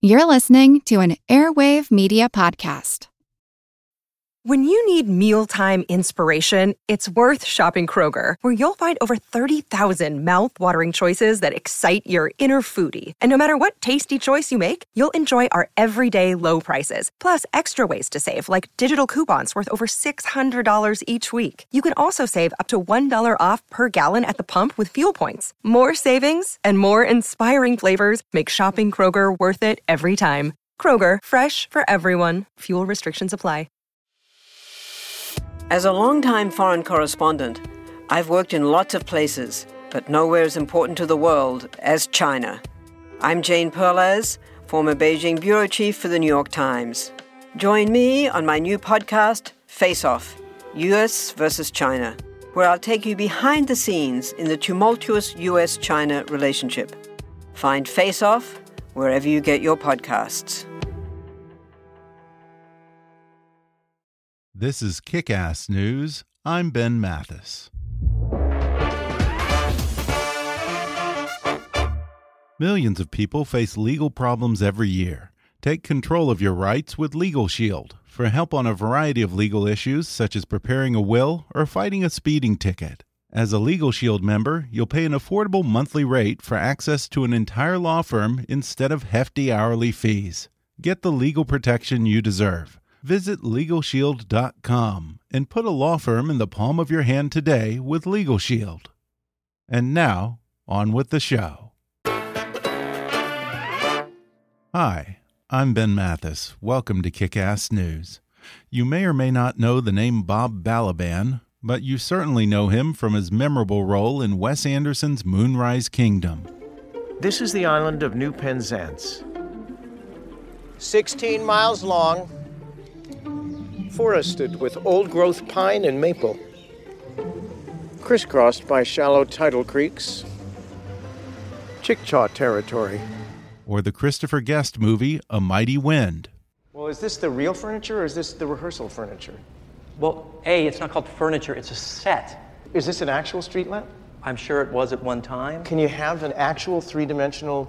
You're listening to an Airwave Media Podcast. When you need mealtime inspiration, it's worth shopping Kroger, where you'll find over 30,000 mouth-watering choices that excite your inner foodie. And no matter what tasty choice you make, you'll enjoy our everyday low prices, plus extra ways to save, like digital coupons worth over $600 each week. You can also save up to $1 off per gallon at the pump with fuel points. More savings and more inspiring flavors make shopping Kroger worth it every time. Kroger, fresh for everyone. Fuel restrictions apply. As a longtime foreign correspondent, I've worked in lots of places, but nowhere as important to the world as China. I'm Jane Perlez, former Beijing bureau chief for the New York Times. Join me on my new podcast, Face Off, U.S. versus China, where I'll take you behind the scenes in the tumultuous U.S.-China relationship. Find Face Off wherever you get your podcasts. This is Kick-Ass News. I'm Ben Mathis. Millions of people face legal problems every year. Take control of your rights with Legal Shield for help on a variety of legal issues such as preparing a will or fighting a speeding ticket. As a Legal Shield member, you'll pay an affordable monthly rate for access to an entire law firm instead of hefty hourly fees. Get the legal protection you deserve. Visit LegalShield.com and put a law firm in the palm of your hand today with Legal Shield. And now, on with the show. Hi, I'm Ben Mathis. Welcome to Kick-Ass News. You may or may not know the name Bob Balaban, but you certainly know him from his memorable role in Wes Anderson's Moonrise Kingdom. This is the island of New Penzance. 16 miles long, forested with old-growth pine and maple, crisscrossed by shallow tidal creeks, Chickasaw territory. Or the Christopher Guest movie, A Mighty Wind. Well, is this the real furniture or is this the rehearsal furniture? Well, A, it's not called furniture, it's a set. Is this an actual street lamp? I'm sure it was at one time. Can you have an actual three-dimensional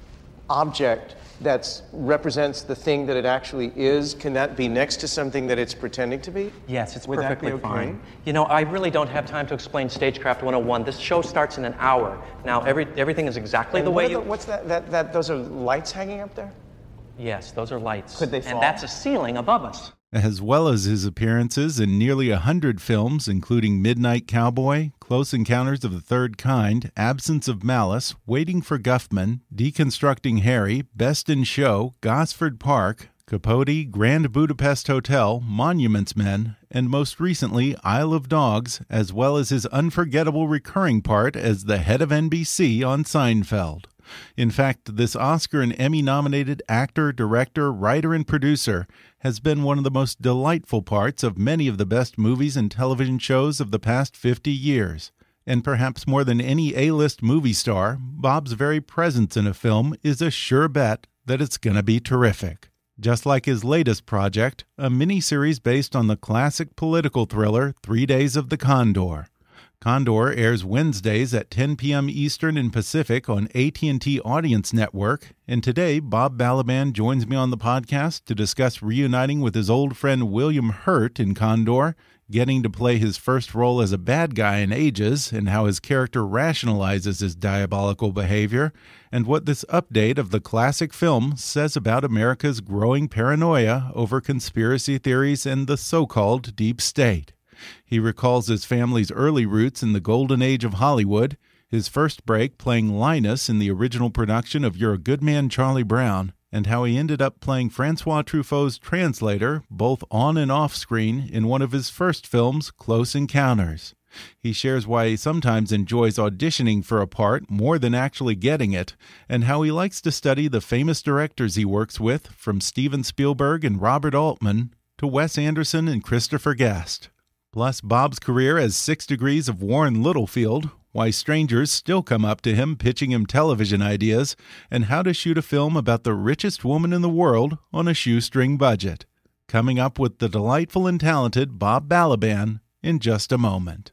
object that represents the thing that it actually is? Can that be next to something that it's pretending to be? Yes, it's Would that perfectly be okay? fine. You know, I really don't have time to explain Stagecraft 101. This show starts in an hour. Now, everything is exactly the way you... What's that? Those are lights hanging up there? Yes, those are lights. Could they fall? And that's a ceiling above us. As well as his appearances in nearly 100 films, including Midnight Cowboy, Close Encounters of the Third Kind, Absence of Malice, Waiting for Guffman, Deconstructing Harry, Best in Show, Gosford Park, Capote, Grand Budapest Hotel, Monuments Men, and most recently Isle of Dogs, as well as his unforgettable recurring part as the head of NBC on Seinfeld. In fact, this Oscar and Emmy-nominated actor, director, writer, and producer has been one of the most delightful parts of many of the best movies and television shows of the past 50 years. And perhaps more than any A-list movie star, Bob's very presence in a film is a sure bet that it's going to be terrific. Just like his latest project, a miniseries based on the classic political thriller 3 Days of the Condor. Condor airs Wednesdays at 10 p.m. Eastern and Pacific on AT&T Audience Network, and today Bob Balaban joins me on the podcast to discuss reuniting with his old friend William Hurt in Condor, getting to play his first role as a bad guy in ages, and how his character rationalizes his diabolical behavior, and what this update of the classic film says about America's growing paranoia over conspiracy theories and the so-called deep state. He recalls his family's early roots in the golden age of Hollywood, his first break playing Linus in the original production of You're a Good Man, Charlie Brown, and how he ended up playing Francois Truffaut's translator, both on and off screen, in one of his first films, Close Encounters. He shares why he sometimes enjoys auditioning for a part more than actually getting it, and how he likes to study the famous directors he works with, from Steven Spielberg and Robert Altman to Wes Anderson and Christopher Guest. Plus Bob's career as 6 Degrees of Warren Littlefield, why strangers still come up to him pitching him television ideas, and how to shoot a film about the richest woman in the world on a shoestring budget. Coming up with the delightful and talented Bob Balaban in just a moment.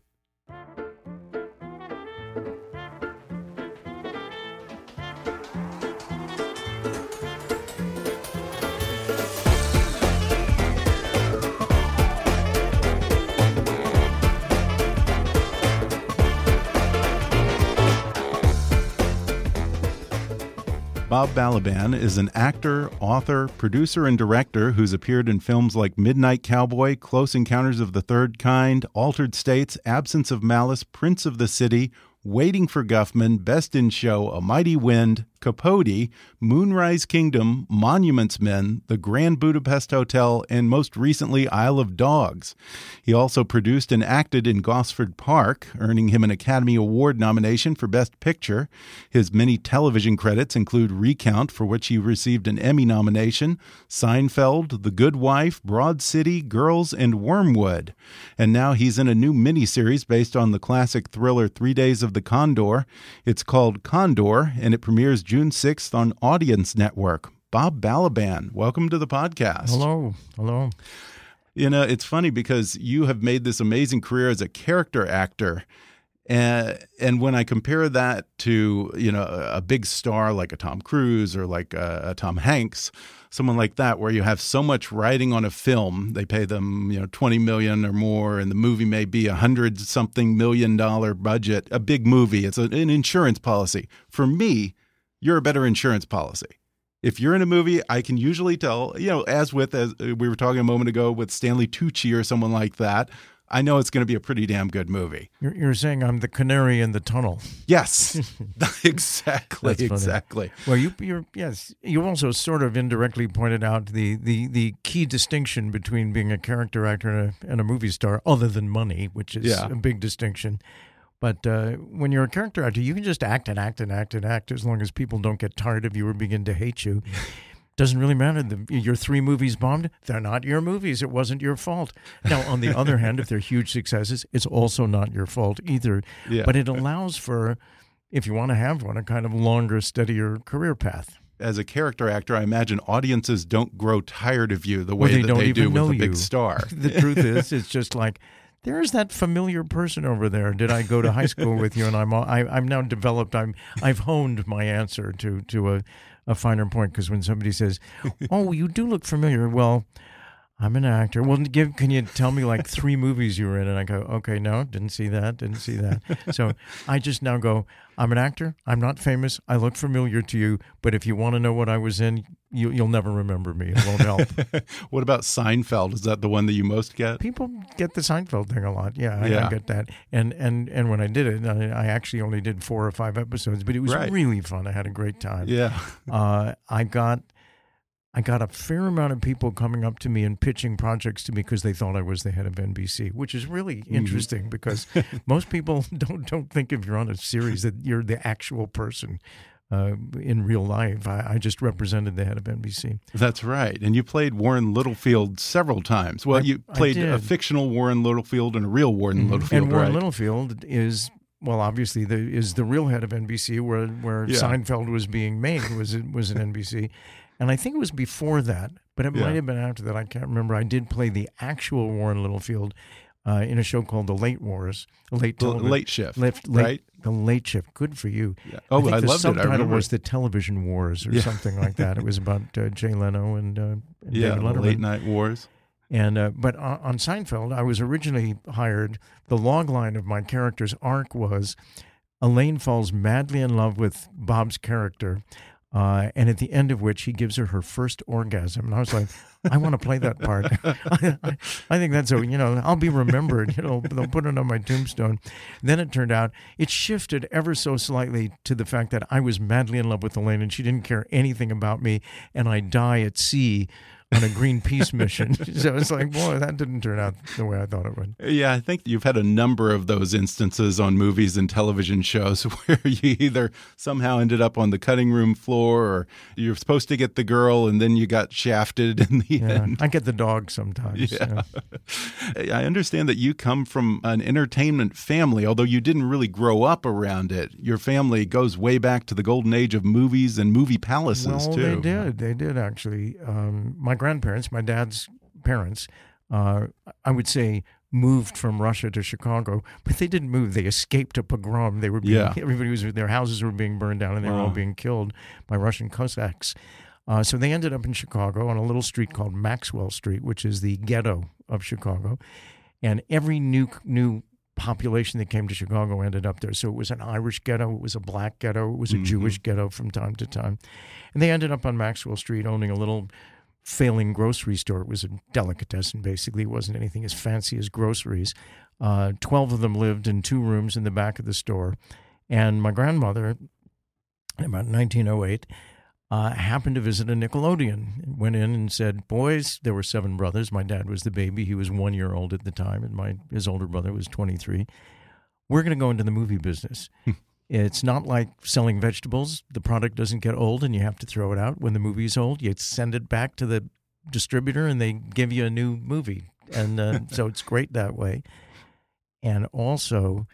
Bob Balaban is an actor, author, producer, and director who's appeared in films like Midnight Cowboy, Close Encounters of the Third Kind, Altered States, Absence of Malice, Prince of the City, Waiting for Guffman, Best in Show, A Mighty Wind, Capote, Moonrise Kingdom, Monuments Men, The Grand Budapest Hotel, and most recently Isle of Dogs. He also produced and acted in Gosford Park, earning him an Academy Award nomination for Best Picture. His many television credits include Recount, for which he received an Emmy nomination, Seinfeld, The Good Wife, Broad City, Girls, and Wormwood. And now he's in a new miniseries based on the classic thriller 3 Days of the Condor. It's called Condor, and it premieres June 6th on Audience Network. Bob Balaban, welcome to the podcast. Hello. Hello. You know, it's funny because you have made this amazing career as a character actor. And when I compare that to, you know, a big star like a Tom Cruise or like a Tom Hanks, someone like that, where you have so much writing on a film, they pay them, you know, $20 million or more, and the movie may be $100-something million budget, a big movie. It's an insurance policy. For me, you're a better insurance policy. If you're in a movie, I can usually tell, you know, as we were talking a moment ago with Stanley Tucci or someone like that, I know it's going to be a pretty damn good movie. You're saying I'm the canary in the tunnel. Yes, exactly, exactly. Well, you also sort of indirectly pointed out the key distinction between being a character actor and a movie star, other than money, which is a big distinction. But when you're a character actor, you can just act and act and act and act as long as people don't get tired of you or begin to hate you. Doesn't really matter. Your 3 movies bombed, they're not your movies. It wasn't your fault. Now, on the other hand, if they're huge successes, it's also not your fault either. Yeah. But it allows for, if you want to have one, a kind of longer, steadier career path. As a character actor, I imagine audiences don't grow tired of you the way that they do with a big star. The truth is, it's just like, there's that familiar person over there. Did I go to high school with you? And I'm now developed. I've honed my answer to a finer point, because when somebody says, "Oh, you do look familiar," well, I'm an actor. Well, can you tell me like 3 movies you were in? And I go, okay, no, didn't see that. So I just now go, I'm an actor. I'm not famous. I look familiar to you. But if you want to know what I was in, you'll never remember me. It won't help. What about Seinfeld? Is that the one that you most get? People get the Seinfeld thing a lot. Yeah, I get that. And when I did it, I actually only did 4 or 5 episodes, but it was really fun. I had a great time. Yeah. I got a fair amount of people coming up to me and pitching projects to me because they thought I was the head of NBC, which is really interesting because most people don't think if you're on a series that you're the actual person in real life. I just represented the head of NBC. That's right. And you played Warren Littlefield several times. Well, you played a fictional Warren Littlefield and a real Warren Littlefield, and Warren Littlefield is... Well, obviously, is the real head of NBC, where Seinfeld was being made, was an NBC. And I think it was before that, but it might have been after that. I can't remember. I did play the actual Warren Littlefield in a show called The Late Wars. Late Shift, right? The Late Shift. Good for you. Yeah. Oh, I loved it. The subtitle was The Television Wars or something like that. It was about Jay Leno and David Letterman. The Late Night Wars. And but on Seinfeld, I was originally hired. The log line of my character's arc was Elaine falls madly in love with Bob's character, and at the end of which he gives her first orgasm. And I was like, I want to play that part. I think that's I'll be remembered. They'll put it on my tombstone. Then it turned out it shifted ever so slightly to the fact that I was madly in love with Elaine, and she didn't care anything about me, and I die at sea on a Greenpeace mission. So it's like, boy, that didn't turn out the way I thought it would. Yeah, I think you've had a number of those instances on movies and television shows where you either somehow ended up on the cutting room floor, or you're supposed to get the girl and then you got shafted in the end. I get the dog sometimes. Yeah. I understand that you come from an entertainment family, although you didn't really grow up around it. Your family goes way back to the golden age of movies and movie palaces, too. They did actually. My grandparents, my dad's parents, I would say moved from Russia to Chicago, but they didn't move. They escaped a pogrom. They were their houses were being burned down, and they were all being killed by Russian Cossacks. So they ended up in Chicago on a little street called Maxwell Street, which is the ghetto of Chicago. And every new population that came to Chicago ended up there. So it was an Irish ghetto, it was a black ghetto, it was a Jewish ghetto from time to time. And they ended up on Maxwell Street owning a little failing grocery store. It was a delicatessen, basically. It wasn't anything as fancy as groceries. 12 of them lived in 2 rooms in the back of the store. And my grandmother, in about 1908, happened to visit a Nickelodeon. Went in and said, boys, there were 7 brothers. My dad was the baby. He was 1 year old at the time, and his older brother was 23. We're going to go into the movie business. It's not like selling vegetables. The product doesn't get old and you have to throw it out. When the movie's old, you send it back to the distributor and they give you a new movie. And so it's great that way. And also,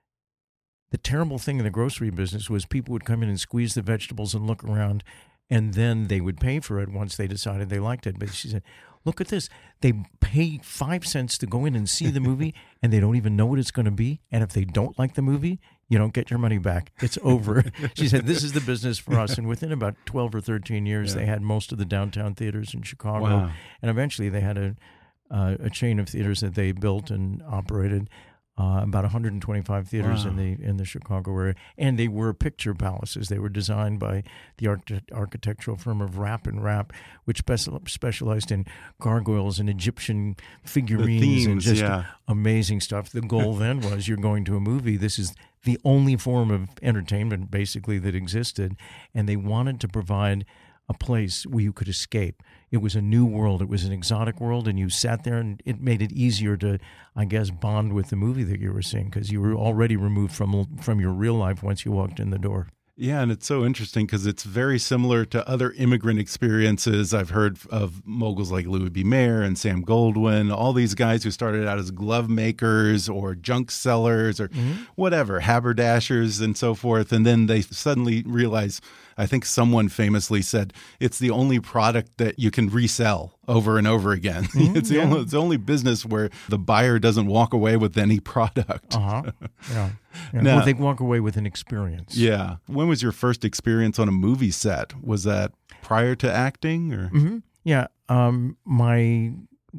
the terrible thing in the grocery business was people would come in and squeeze the vegetables and look around, and then they would pay for it once they decided they liked it. But she said, look at this. They pay 5 cents to go in and see the movie, and they don't even know what it's going to be. And if they don't like the movie, you don't get your money back. It's over. She said, this is the business for us. And within about 12 or 13 years, they had most of the downtown theaters in Chicago. Wow. And eventually they had a chain of theaters that they built and operated. About 125 theaters in the Chicago area, and they were picture palaces. They were designed by the architectural firm of Rapp and Rapp, which specialized in gargoyles and Egyptian figurines and just amazing stuff. The goal then was, you're going to a movie. This is the only form of entertainment basically that existed, and they wanted to provide a place where you could escape. It was a new world. It was an exotic world, and you sat there, and it made it easier to, I guess, bond with the movie that you were seeing because you were already removed from your real life once you walked in the door. Yeah, and it's so interesting because it's very similar to other immigrant experiences. I've heard of moguls like Louis B. Mayer and Sam Goldwyn, all these guys who started out as glove makers or junk sellers or whatever, haberdashers and so forth. And then they suddenly realize, I think someone famously said, it's the only product that you can resell over and over again. It's the only business where the buyer doesn't walk away with any product. Yeah. Now, well, they walk away with an experience. Yeah. When was your first experience on a movie set? Was that prior to acting? Or? Yeah. My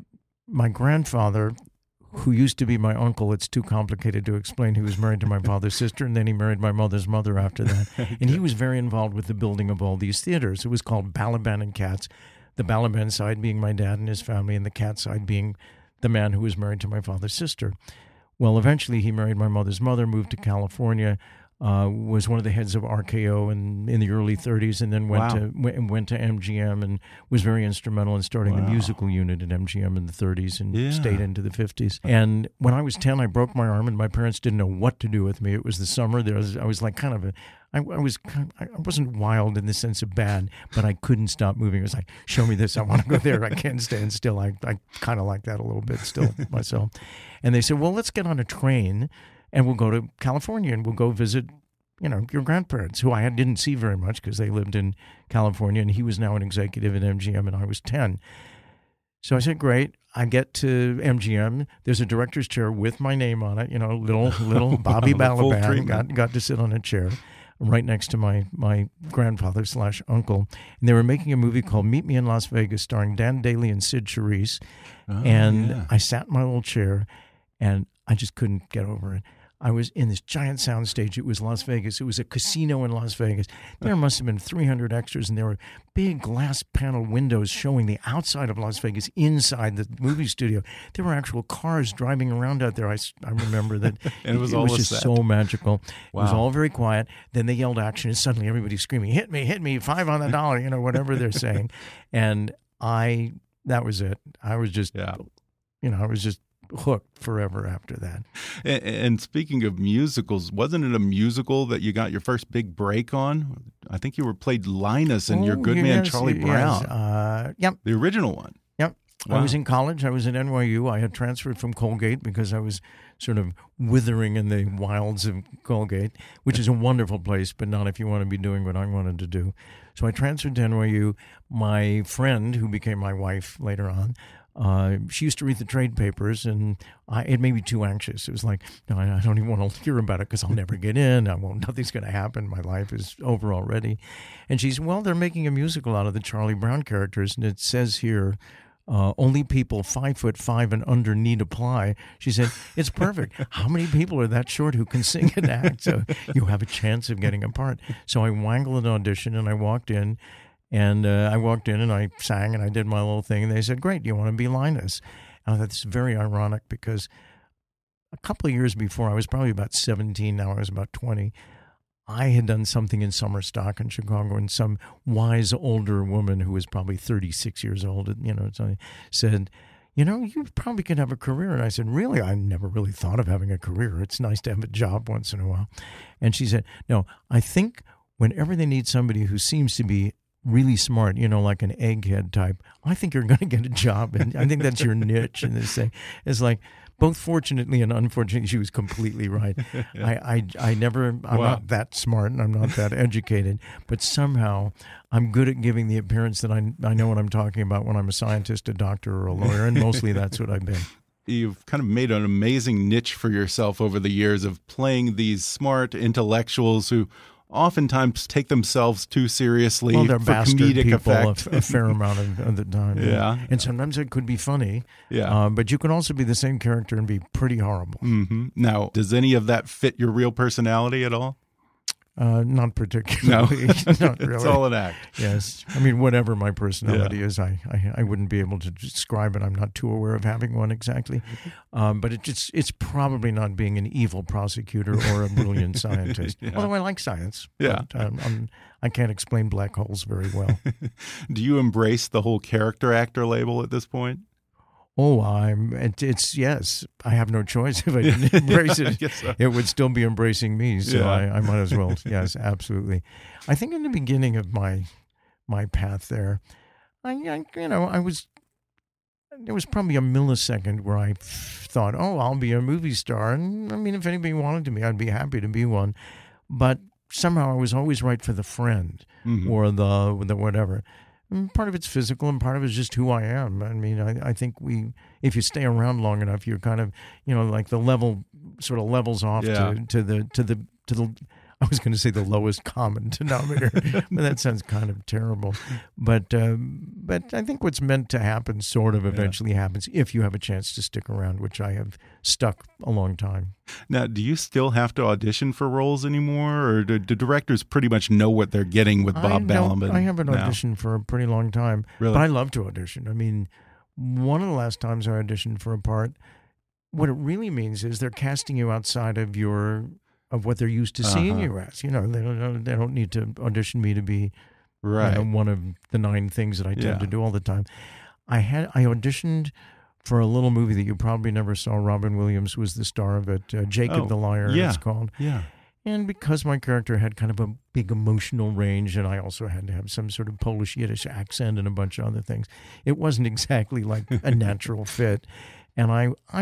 grandfather, who used to be my uncle, it's too complicated to explain. He was married to my father's sister, and then he married my mother's mother after that. And he was very involved with the building of all these theaters. It was called Balaban and Katz, the Balaban side being my dad and his family, and the Katz side being the man who was married to my father's sister. Well, eventually he married my mother's mother, moved to California, was one of the heads of RKO in the early 30s, and then went to MGM and was very instrumental in starting the musical unit at MGM in the 30s and stayed into the 50s. And when I was 10, I broke my arm, and my parents didn't know what to do with me. It was the summer. I was like kind of I wasn't wild in the sense of bad, but I couldn't stop moving. It was like, show me this, I want to go there. I can't stand still. I kind of like that a little bit still myself. And they said, well, let's get on a train and we'll go to California and we'll go visit, your grandparents, who I didn't see very much because they lived in California, and he was now an executive at MGM and I was 10. So I said, great. I get to MGM. There's a director's chair with my name on it, little Bobby Balaban. Got to sit on a chair right next to my grandfather / uncle. And they were making a movie called Meet Me in Las Vegas, starring Dan Daly and Sid Charisse. I sat in my little chair, and I just couldn't get over it. I was in this giant soundstage. It was Las Vegas. It was a casino in Las Vegas. There must have been 300 extras, and there were big glass panel windows showing the outside of Las Vegas inside the movie studio. There were actual cars driving around out there. I remember that. And it was just so magical. Wow. It was all very quiet. Then they yelled action, and suddenly everybody's screaming, hit me, $5 on the dollar, whatever they're saying. And that was it. I was just, I was just hooked forever after that. And speaking of musicals, wasn't it a musical that you got your first big break on? I think you played Linus in Your Good Man Charlie Brown. Yep. The original one. Yep. Wow. I was in college. I was at NYU. I had transferred from Colgate because I was sort of withering in the wilds of Colgate, which is a wonderful place, but not if you want to be doing what I wanted to do. So I transferred to NYU. My friend, who became my wife later on, she used to read the trade papers, and it made me too anxious. It was like, no, I don't even want to hear about it because I'll never get in. Nothing's going to happen. My life is over already. And she said, well, they're making a musical out of the Charlie Brown characters, and it says here only people 5'5" and under need apply. She said, it's perfect. How many people are that short who can sing and act? So you have a chance of getting a part. So I wangled an audition, and I walked in, and I sang, and I did my little thing, and they said, great, do you want to be Linus? And I thought, this is very ironic, because a couple of years before, I was probably about 17, now I was about 20, I had done something in summer stock in Chicago, and some wise older woman who was probably 36 years old, said, you probably could have a career. And I said, really? I never really thought of having a career. It's nice to have a job once in a while. And she said, no, I think whenever they need somebody who seems to be really smart, like an egghead type, I think you're going to get a job. And I think that's your niche. And this thing is like, both fortunately and unfortunately, she was completely right. I'm not that smart and I'm not that educated, but somehow I'm good at giving the appearance that I know what I'm talking about when I'm a scientist, a doctor, or a lawyer, and mostly that's what I've been. You've kind of made an amazing niche for yourself over the years of playing these smart intellectuals who oftentimes take themselves too seriously they're for comedic people effect. A fair amount of the time. Yeah. And sometimes it could be funny. Yeah. But you can also be the same character and be pretty horrible. Mm-hmm. Now, does any of that fit your real personality at all? Not particularly. No. Not really. It's all an act. Yes. I mean, whatever my personality is, I wouldn't be able to describe it. I'm not too aware of having one exactly. But it's probably not being an evil prosecutor or a brilliant scientist. Yeah. Although I like science. Yeah. But, I can't explain black holes very well. Do you embrace the whole character actor label at this point? Oh, yes. I have no choice. If I didn't embrace it, So. It would still be embracing me. So Yeah. I might as well. Yes, absolutely. I think in the beginning of my path there, there was probably a millisecond where I thought, I'll be a movie star. And I mean, if anybody wanted me, I'd be happy to be one. But somehow I was always right for the friend or the whatever. And part of it's physical, and part of it's just who I am. I mean, I think if you stay around long enough, you're kind of, like the level sort of levels off to the. I was going to say the lowest common denominator, but that sounds kind of terrible. But I think what's meant to happen sort of eventually happens if you have a chance to stick around, which I have stuck a long time. Now, do you still have to audition for roles anymore, or do directors pretty much know what they're getting with Bob Balaban? I haven't auditioned for a pretty long time, Really? But I love to audition. I mean, one of the last times I auditioned for a part, what it really means is they're casting you outside of what they're used to seeing you as. They don't need to audition me to be one of the 9 things that I tend to do all the time. I auditioned for a little movie that you probably never saw. Robin Williams was the star of it. Jacob the Liar, it's called. Yeah. And because my character had kind of a big emotional range, and I also had to have some sort of Polish Yiddish accent and a bunch of other things, it wasn't exactly like a natural fit. And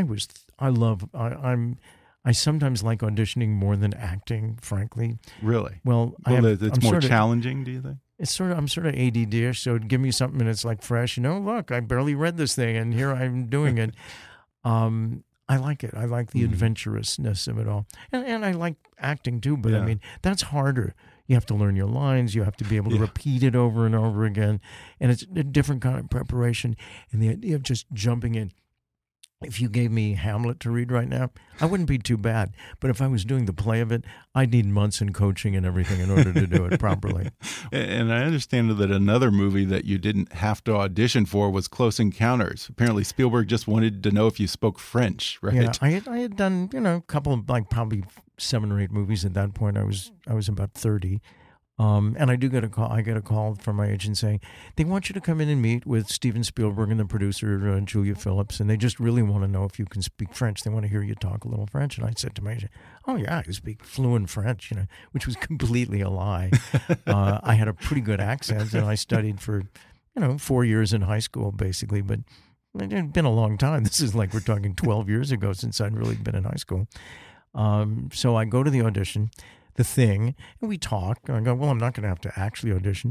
I sometimes like auditioning more than acting, frankly. Really? Well, it's more challenging, do you think? I'm sort of ADD-ish, so give me something and it's like fresh. Look, I barely read this thing and here I'm doing it. I like it. I like the adventurousness of it all. And I like acting too, but I mean, that's harder. You have to learn your lines. You have to be able to repeat it over and over again. And it's a different kind of preparation. And the idea of just jumping in. If you gave me Hamlet to read right now, I wouldn't be too bad. But if I was doing the play of it, I'd need months in coaching and everything in order to do it properly. And I understand that another movie that you didn't have to audition for was Close Encounters. Apparently Spielberg just wanted to know if you spoke French, right? Yeah, I had done, a couple of, probably 7 or 8 movies at that point. I was about 30. And I do get a call. I get a call from my agent saying they want you to come in and meet with Steven Spielberg and the producer Julia Phillips, and they just really want to know if you can speak French. They want to hear you talk a little French. And I said to my agent, "Oh yeah, I speak fluent French," which was completely a lie. I had a pretty good accent, and I studied for 4 years in high school, basically. But it had been a long time. This is like we're talking 12 years ago since I'd really been in high school. So I go to the audition. The Thing, and we talk. And I go, well, I'm not going to have to actually audition.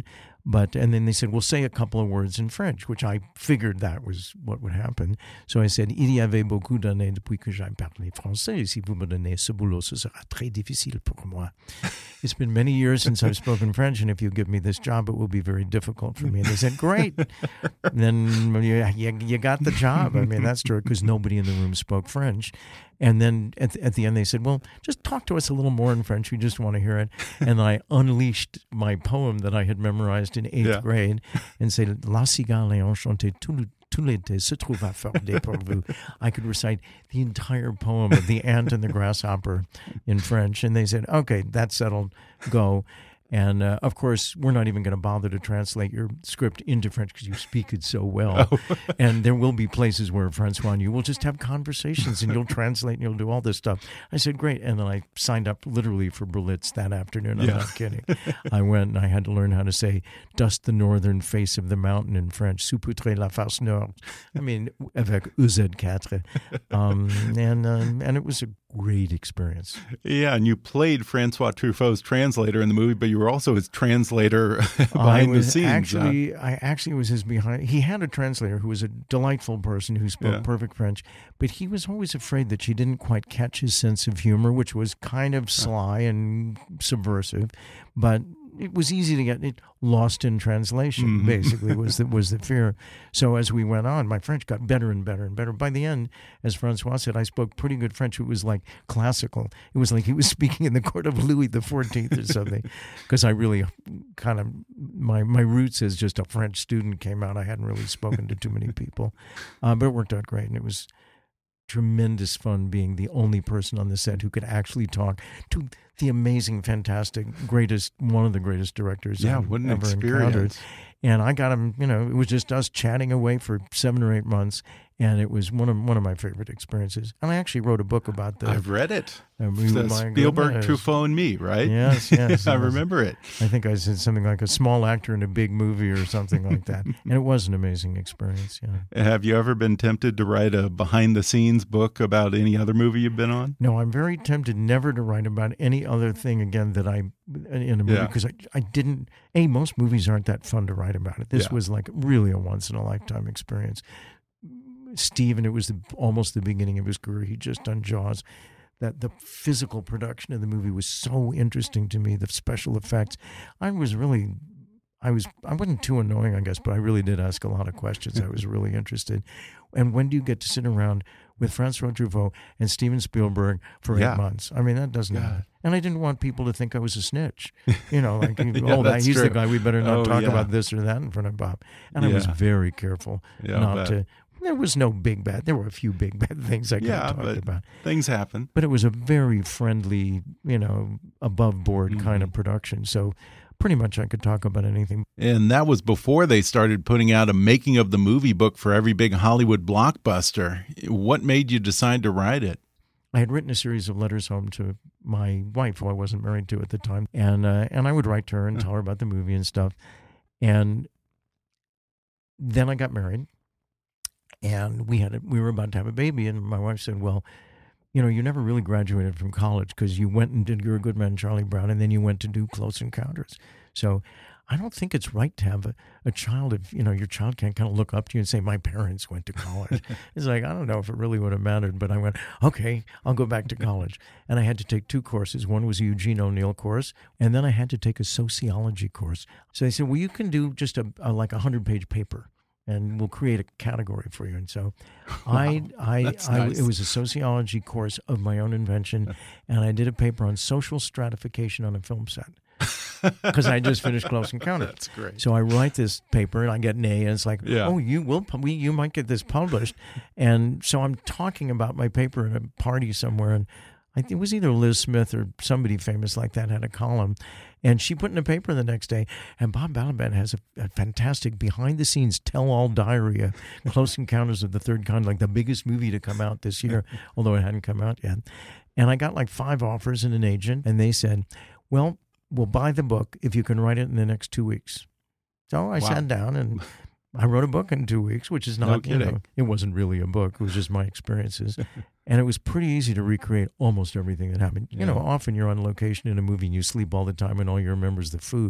And then they said, well, say a couple of words in French, which I figured that was what would happen. So I said, il y avait beaucoup d'années depuis que j'ai parlé français. Si vous me donnez ce boulot, ce sera très difficile pour moi. It's been many years since I've spoken French, and if you give me this job, it will be very difficult for me. And they said, great. Then you got the job. I mean, that's true, because nobody in the room spoke French. And then at the end, they said, well, just talk to us a little more in French. We just want to hear it. And I unleashed my poem that I had memorized in 8th grade and said, La cigale enchantée tout l'été se trouva fardée pour vous. I could recite the entire poem of The Ant and the Grasshopper in French. And they said, okay, that's settled. Go. And, of course, we're not even going to bother to translate your script into French because you speak it so well. Oh. And there will be places where, Francois and you will just have conversations and you'll translate and you'll do all this stuff. I said, great. And then I signed up literally for Berlitz that afternoon. I'm not kidding. I went and I had to learn how to say, dust the northern face of the mountain in French, soupoudrer la face nord. I mean, avec EZ4. And it was a great experience. Yeah, and you played Francois Truffaut's translator in the movie, but you were also his translator behind the scenes. I actually was his behind. He had a translator who was a delightful person who spoke perfect French, but he was always afraid that she didn't quite catch his sense of humor, which was kind of sly and subversive, but it was easy to get it lost in translation, basically, was the fear. So as we went on, my French got better and better and better. By the end, as Francois said, I spoke pretty good French. It was like classical. It was like he was speaking in the court of Louis XIV or something, because I really kind of, my roots as just a French student came out. I hadn't really spoken to too many people. But it worked out great, and it was tremendous fun being the only person on the set who could actually talk to the amazing, fantastic, one of the greatest directors I've ever encountered. And I got him, it was just us chatting away for 7 or 8 months, and it was one of my favorite experiences. And I actually wrote a book about that. I've read it. Spielberg, Truffaut, and Me, right? Yes. I remember it. I think I said something like a small actor in a big movie or something like that. And it was an amazing experience, Have you ever been tempted to write a behind-the-scenes book about any other movie you've been on? No, I'm very tempted never to write about any other thing again that in a movie, because I didn't, most movies aren't that fun to write about it. This was like really a once-in-a-lifetime experience. Steven, it was almost the beginning of his career. He'd just done Jaws. That the physical production of the movie was so interesting to me, the special effects. I wasn't too annoying, I guess, but I really did ask a lot of questions. I was really interested. And when do you get to sit around with Francois Truffaut and Steven Spielberg for 8 months? I mean, that doesn't happen. And I didn't want people to think I was a snitch. He's the guy, we better not talk about this or that in front of Bob. And I was very careful not to. There was no big bad. There were a few big bad things I could have talked about. Things happen. But it was a very friendly, above board kind of production. So pretty much I could talk about anything. And that was before they started putting out a making of the movie book for every big Hollywood blockbuster. What made you decide to write it? I had written a series of letters home to my wife, who I wasn't married to at the time, and I would write to her and tell her about the movie and stuff. And then I got married, and we were about to have a baby, and my wife said, "Well, you never really graduated from college because you went and did You're a Good Man, Charlie Brown, and then you went to do Close Encounters. So I don't think it's right to have a child if, your child can't kind of look up to you and say, my parents went to college." It's like, I don't know if it really would have mattered, but I went, okay, I'll go back to college. And I had to take 2 courses. One was a Eugene O'Neill course, and then I had to take a sociology course. So they said, well, you can do just a 100-page paper, and we'll create a category for you. And so nice. It was a sociology course of my own invention, and I did a paper on social stratification on a film set. Because I just finished Close Encounters. That's great. So I write this paper and I get an A, and it's like, oh, you might get this published. And so I'm talking about my paper at a party somewhere, and I think it was either Liz Smith or somebody famous like that had a column, and she put in a paper the next day. And Bob Balaban has a fantastic behind-the-scenes tell-all diary of Close Encounters of the Third Kind, like the biggest movie to come out this year, although it hadn't come out yet. And I got like 5 offers and an agent, and they said, well, we'll buy the book if you can write it in the next 2 weeks. So I sat down and I wrote a book in 2 weeks, which is not, it wasn't really a book. It was just my experiences. And it was pretty easy to recreate almost everything that happened. Often you're on location in a movie and you sleep all the time and all you remember is the food.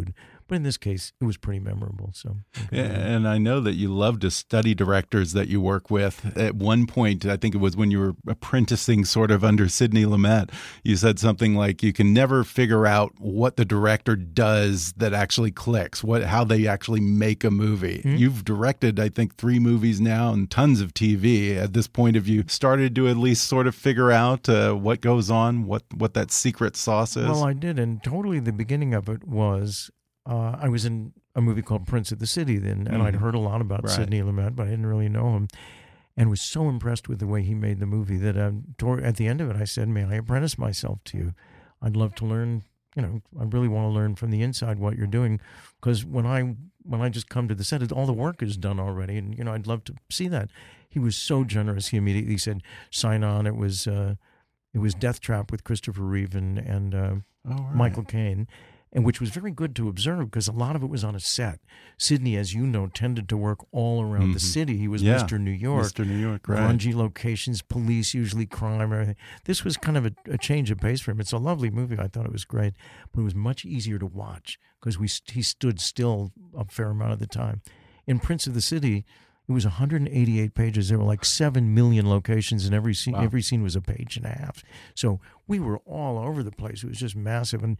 But in this case, it was pretty memorable. So, and I know that you love to study directors that you work with. At one point, I think it was when you were apprenticing sort of under Sidney Lumet, you said something like you can never figure out what the director does that actually clicks, how they actually make a movie. You've directed, I think, 3 movies now and tons of TV. At this point, have you started to at least sort of figure out what goes on, what that secret sauce is? Well, I did, and totally the beginning of it was I was in a movie called Prince of the City then, and I'd heard a lot about Sidney Lumet, but I didn't really know him, and was so impressed with the way he made the movie that at the end of it, I said, may I apprentice myself to you? I'd love to learn, I really want to learn from the inside what you're doing, because when I just come to the set, all the work is done already, and, I'd love to see that. He was so generous. He immediately said, sign on. It was Death Trap with Christopher Reeve and Michael Caine, and which was very good to observe because a lot of it was on a set. Sidney, as you know, tended to work all around the city. He was Mr. New York. Mr. New York, right. Grungy locations, police, usually crime, everything. This was kind of a change of pace for him. It's a lovely movie. I thought it was great, but it was much easier to watch because he stood still a fair amount of the time. In Prince of the City, it was 188 pages. There were like 7 million locations, and every scene was a page and a half. So we were all over the place. It was just massive. And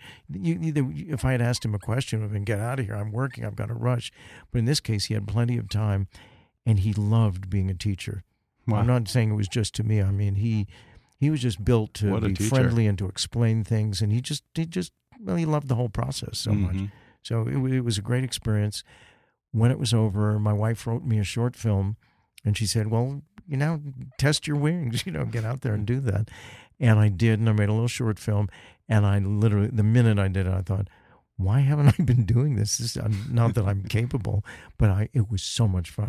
if I had asked him a question, I would have been, get out of here. I'm working. I've got to rush. But in this case, he had plenty of time, and he loved being a teacher. Wow. I'm not saying it was just to me. I mean, he was just built to be friendly and to explain things, and he loved the whole process so much. So it was a great experience. When it was over, my wife wrote me a short film, and she said, well, test your wings, get out there and do that. And I did, and I made a little short film, and I literally, the minute I did it, I thought, why haven't I been doing this? Not that I'm capable, but it was so much fun.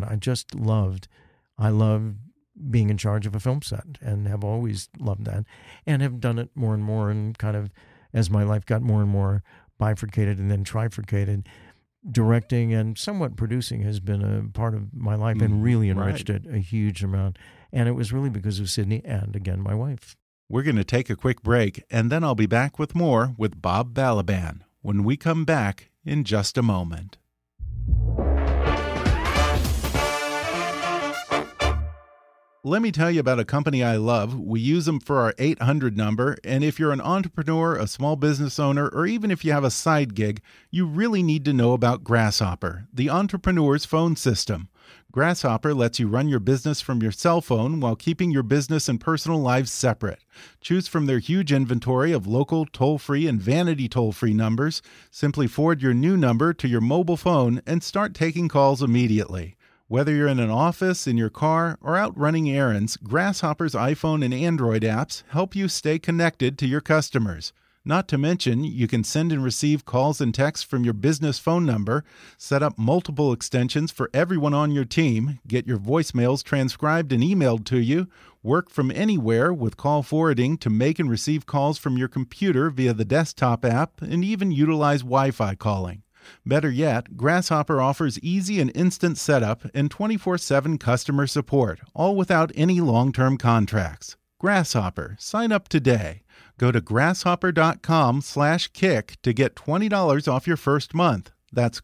I loved being in charge of a film set, and have always loved that, and have done it more and more, and kind of, as my life got more and more bifurcated and then trifurcated, directing and somewhat producing has been a part of my life and really enriched it a huge amount. And it was really because of Sidney and, again, my wife. We're going to take a quick break, and then I'll be back with more with Bob Balaban when we come back in just a moment. Let me tell you about a company I love. We use them for our 800 number, and if you're an entrepreneur, a small business owner, or even if you have a side gig, you really need to know about Grasshopper, the entrepreneur's phone system. Grasshopper lets you run your business from your cell phone while keeping your business and personal lives separate. Choose from their huge inventory of local, toll-free, and vanity toll-free numbers. Simply forward your new number to your mobile phone and start taking calls immediately. Whether you're in an office, in your car, or out running errands, Grasshopper's iPhone and Android apps help you stay connected to your customers. Not to mention, you can send and receive calls and texts from your business phone number, set up multiple extensions for everyone on your team, get your voicemails transcribed and emailed to you, work from anywhere with call forwarding to make and receive calls from your computer via the desktop app, and even utilize Wi-Fi calling. Better yet, Grasshopper offers easy and instant setup and 24/7 customer support, all without any long-term contracts. Grasshopper. Sign up today. Go to grasshopper.com/kick to get $20 off your first month. That's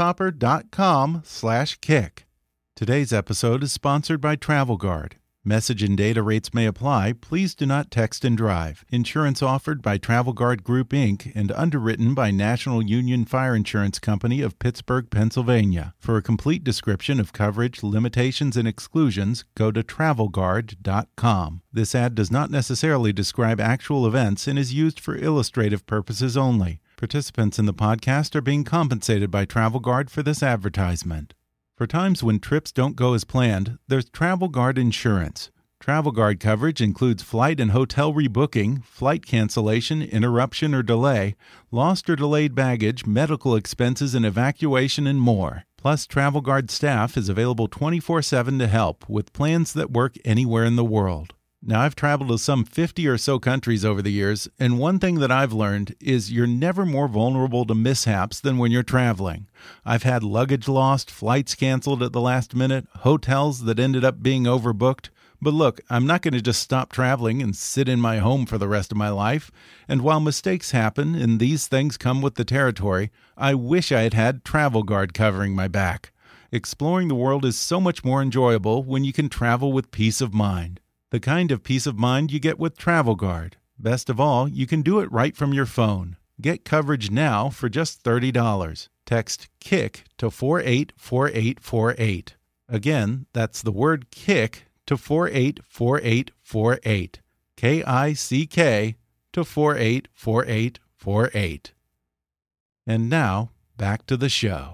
grasshopper.com/kick. Today's episode is sponsored by Travel Guard. Message and data rates may apply. Please do not text and drive. Insurance offered by Travel Guard Group, Inc. and underwritten by National Union Fire Insurance Company of Pittsburgh, Pennsylvania. For a complete description of coverage, limitations, and exclusions, go to TravelGuard.com. This ad does not necessarily describe actual events and is used for illustrative purposes only. Participants in the podcast are being compensated by Travel Guard for this advertisement. For times when trips don't go as planned, there's Travel Guard Insurance. Travel Guard coverage includes flight and hotel rebooking, flight cancellation, interruption or delay, lost or delayed baggage, medical expenses and evacuation, and more. Plus, Travel Guard staff is available 24/7 to help with plans that work anywhere in the world. Now, I've traveled to some 50 or so countries over the years, and one thing that I've learned is you're never more vulnerable to mishaps than when you're traveling. I've had luggage lost, flights canceled at the last minute, hotels that ended up being overbooked, But look, I'm not going to just stop traveling and sit in my home for the rest of my life. And while mistakes happen and these things come with the territory, I wish I had had Travel Guard covering my back. Exploring the world is so much more enjoyable when you can travel with peace of mind. The kind of peace of mind you get with Travel Guard. Best of all, you can do it right from your phone. Get coverage now for just $30. Text KICK to 484848. Again, that's the word KICK to 484848. KICK to 484848. And now, back to the show.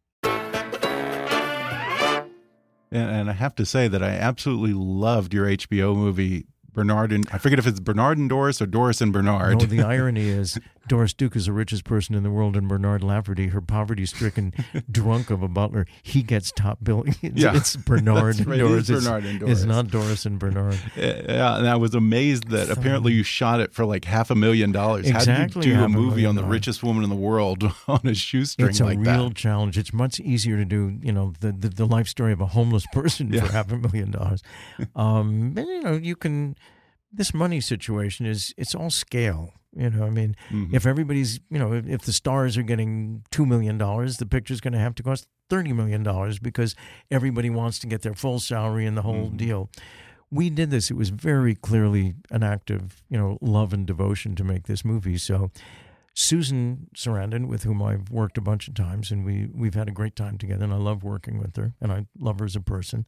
And I have to say that I absolutely loved your HBO movie, Bernard and I forget if it's Bernard and Doris or Doris and Bernard. No, the irony is Doris Duke is the richest person in the world, and Bernard Lafferty, her poverty-stricken drunk of a butler, he gets top billing. It's Bernard and right. Doris. It's Bernard and Doris. It's not Doris and Bernard. Yeah, and I was amazed that apparently you shot it for like $500,000. Exactly. How do you do a movie on the richest woman in the world on a shoestring like that? It's a real challenge. It's much easier to do, the life story of a homeless person for $500,000. And, you can... This money situation it's all scale. If everybody's, if the stars are getting $2 million, the picture's going to have to cost $30 million because everybody wants to get their full salary and the whole deal. We did this. It was very clearly an act of, love and devotion to make this movie. So Susan Sarandon, with whom I've worked a bunch of times, and we've had a great time together, and I love working with her, and I love her as a person.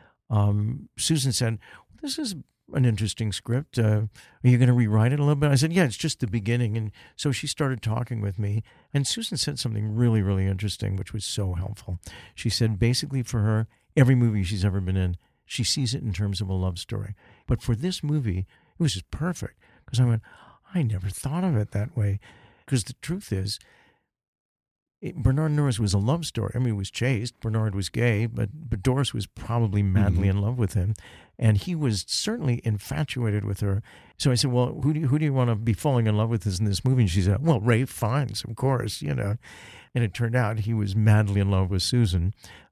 Susan said, this is an interesting script. Are you going to rewrite it a little bit? I said, yeah, it's just the beginning. And so she started talking with me, and Susan said something really, really interesting, which was so helpful. She said, basically for her, every movie she's ever been in, she sees it in terms of a love story. But for this movie, it was just perfect because I went, I never thought of it that way. Because the truth is, Bernard and Doris was a love story. I mean, it was chaste. Bernard was gay, but Doris was probably madly in love with him. And he was certainly infatuated with her. So I said, well, who do you want to be falling in love with in this movie? And she said, well, Ralph Fiennes, of course, And it turned out he was madly in love with Susan,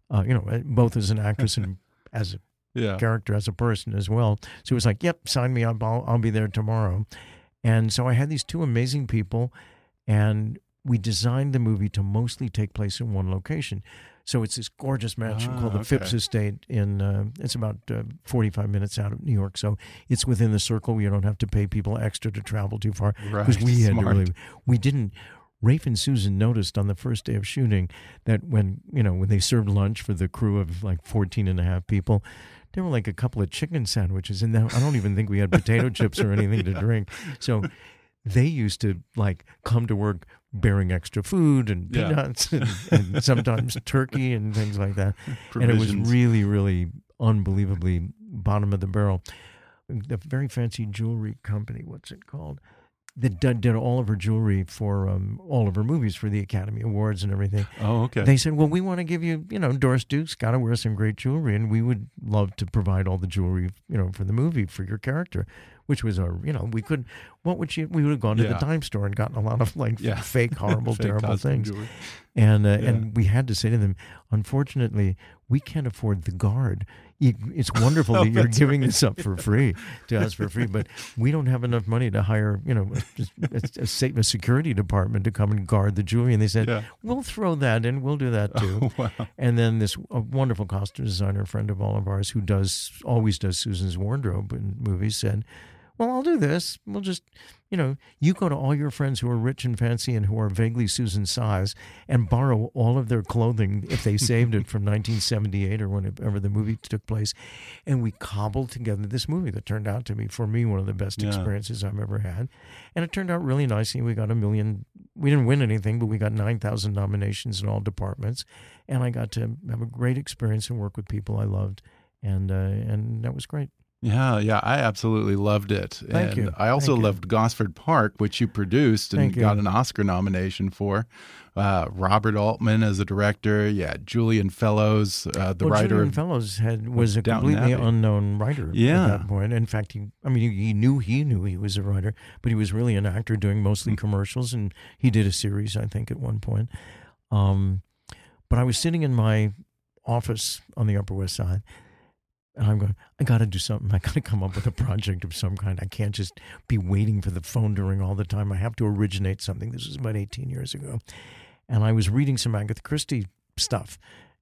both as an actress and as a character, as a person as well. So it was like, yep, sign me up. I'll be there tomorrow. And so I had these two amazing people, and we designed the movie to mostly take place in one location. So it's this gorgeous mansion called the Phipps Estate it's about 45 minutes out of New York. So it's within the circle. You don't have to pay people extra to travel too far. Because we had to we didn't. Rafe and Susan noticed on the first day of shooting that when they served lunch for the crew of like 14 and a half people, there were like a couple of chicken sandwiches. And I don't even think we had potato chips or anything to drink. So they used to like come to work bearing extra food and peanuts and sometimes turkey and things like that. And it was really, really unbelievably bottom of the barrel. The very fancy jewelry company, what's it called? That did all of her jewelry for all of her movies for the Academy Awards and everything. Oh, okay. They said, well, we want to give you, Doris Duke's got to wear some great jewelry, and we would love to provide all the jewelry, for the movie for your character, which was we would have gone to the dime store and gotten a lot of fake, horrible, fake, terrible things. Jewelry. And we had to say to them, unfortunately, we can't afford the guard. It's wonderful that you're giving this up for free to us for free, but we don't have enough money to hire, a security department to come and guard the jewelry. And they said, we'll throw that in. We'll do that too. Oh, wow. And then this wonderful costume designer, friend of all of ours, who always does Susan's wardrobe in movies, said, well, I'll do this. We'll just, you go to all your friends who are rich and fancy and who are vaguely Susan's size and borrow all of their clothing if they saved it from 1978 or whenever the movie took place. And we cobbled together this movie that turned out to be, for me, one of the best experiences I've ever had. And it turned out really nicely. We got $1 million. We didn't win anything, but we got 9,000 nominations in all departments. And I got to have a great experience and work with people I loved. And that was great. Yeah, I absolutely loved it. Thank you. I also loved Gosford Park, which you produced and got an Oscar nomination for. Robert Altman as a director. Yeah, Julian Fellows, writer. Julian Fellows was a completely unknown writer at that point. In fact, he knew he was a writer, but he was really an actor doing mostly commercials, and he did a series, I think, at one point. But I was sitting in my office on the Upper West Side, And I'm going, I got to do something. I got to come up with a project of some kind. I can't just be waiting for the phone to ring all the time. I have to originate something. This was about 18 years ago. And I was reading some Agatha Christie stuff.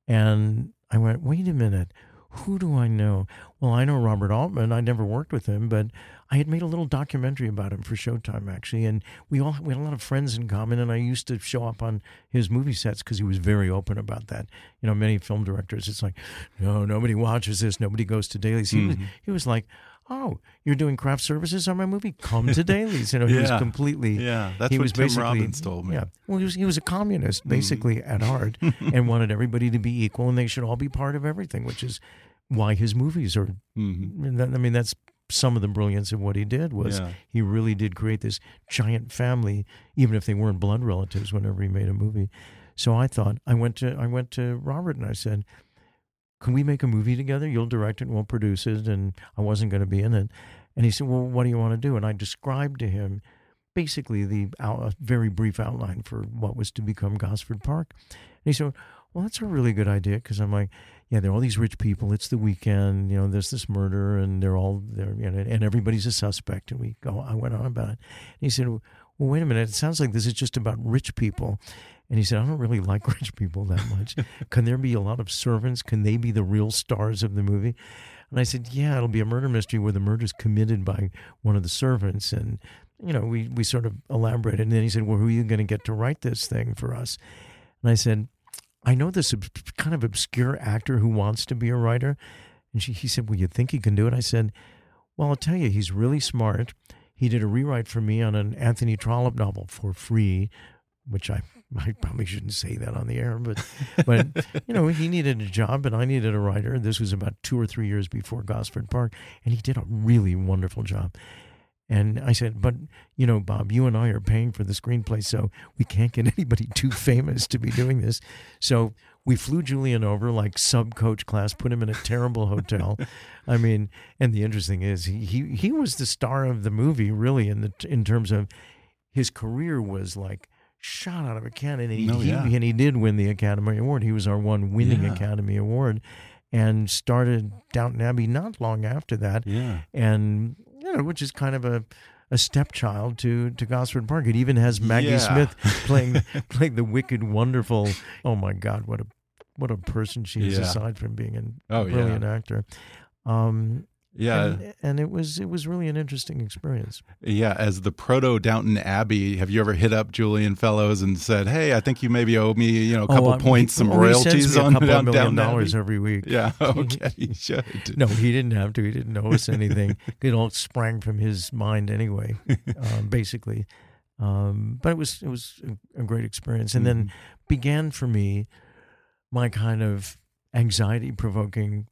And I went, wait a minute. Who do I know? Well, I know Robert Altman. I never worked with him, but I had made a little documentary about him for Showtime, actually. And we had a lot of friends in common, and I used to show up on his movie sets because he was very open about that. You know, many film directors, it's like, no, nobody watches this. Nobody goes to dailies. He was like, oh, you're doing craft services on my movie? Come to dailies. You know, he was completely... Yeah, that's he what was Tim basically, Robbins told me. Yeah, well, he was a communist, basically, at heart, and wanted everybody to be equal, and they should all be part of everything, which is why his movies are... I mean, that's some of the brilliance of what he did was he really did create this giant family, even if they weren't blood relatives whenever he made a movie. So I thought, I went to Robert and I said, can we make a movie together? You'll direct it and we'll produce it. And I wasn't going to be in it. And he said, well, what do you want to do? And I described to him basically a very brief outline for what was to become Gosford Park. And he said, well, that's a really good idea, because I'm like, yeah, there are all these rich people. It's the weekend. You know, there's this murder, and they're all there, you know, and everybody's a suspect. And I went on about it. And he said, well, wait a minute. It sounds like this is just about rich people. And he said, I don't really like rich people that much. Can there be a lot of servants? Can they be the real stars of the movie? And I said, yeah, it'll be a murder mystery where the murder is committed by one of the servants. And, you know, we sort of elaborated. And then he said, well, who are you going to get to write this thing for us? And I said, I know this kind of obscure actor who wants to be a writer. And he said, well, you think he can do it? I said, well, I'll tell you, he's really smart. He did a rewrite for me on an Anthony Trollope novel for free, which I probably shouldn't say that on the air, but you know, he needed a job and I needed a writer. This was about 2 or 3 years before Gosford Park, and he did a really wonderful job. And I said, but, you know, Bob, you and I are paying for the screenplay, so we can't get anybody too famous to be doing this. So we flew Julian over like sub-coach class, put him in a terrible hotel. I mean, and the interesting is he was the star of the movie, really, in terms of his career was like shot out of a cannon. And he did win the Academy Award. He was our one winning Academy Award, and started Downton Abbey not long after that. Yeah. And, you know, which is kind of a stepchild to Gosford Park. It even has Maggie Smith playing the wicked, wonderful, oh my God, what a person she is, aside from being a brilliant actor. And it was really an interesting experience. Yeah, as the proto Downton Abbey, have you ever hit up Julian Fellowes and said, "Hey, I think you maybe owe me, you know, a couple points, some royalties on $2 million Abbey? every week?" Yeah, okay, he should. No, he didn't have to. He didn't owe us anything. It all sprang from his mind anyway, basically. But it was a great experience, and then began for me my kind of anxiety-provoking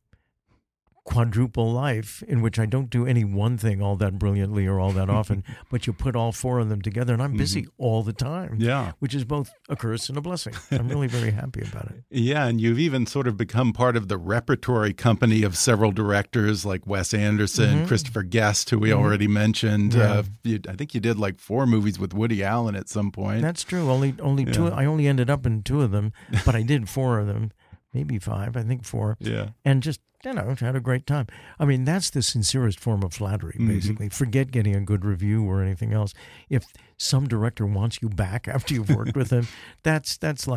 quadruple life, in which I don't do any one thing all that brilliantly or all that often, but you put all four of them together, and I'm busy all the time. Yeah, which is both a curse and a blessing. I'm really very happy about it. Yeah, and you've even sort of become part of the repertory company of several directors like Wes Anderson, Christopher Guest, who we already mentioned. Yeah. I think you did like 4 movies with Woody Allen at some point. That's true. Only 2. I only ended up in 2 of them, but I did 4 of them. Maybe 5, I think 4. Yeah. And just, you know, had a great time. I mean, that's the sincerest form of flattery, basically. Forget getting a good review or anything else. If some director wants you back after you've worked with him, that's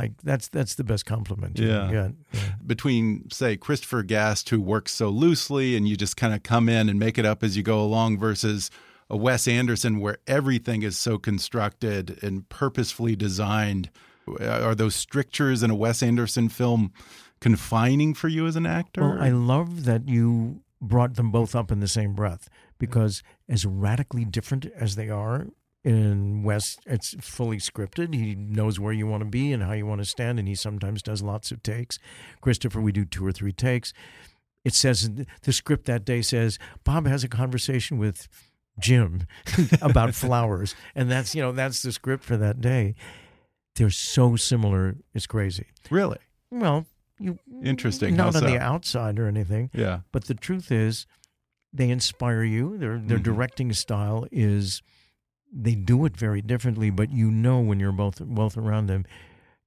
the best compliment you can get. Yeah. Between, say, Christopher Guest, who works so loosely and you just kind of come in and make it up as you go along, versus a Wes Anderson where everything is so constructed and purposefully designed, are those strictures in a Wes Anderson film confining for you as an actor? Well, I love that you brought them both up in the same breath, because as radically different as they are, in Wes, it's fully scripted. He knows where you want to be and how you want to stand, and he sometimes does lots of takes. Christopher, we do 2 or 3 takes. It says, the script that day says, Bob has a conversation with Jim about flowers, and that's the script for that day. They're so similar, it's crazy. Really? Well, interesting. Not on the outside or anything. Yeah. But the truth is, they inspire you. Their directing style is, they do it very differently, but you know when you're both around them,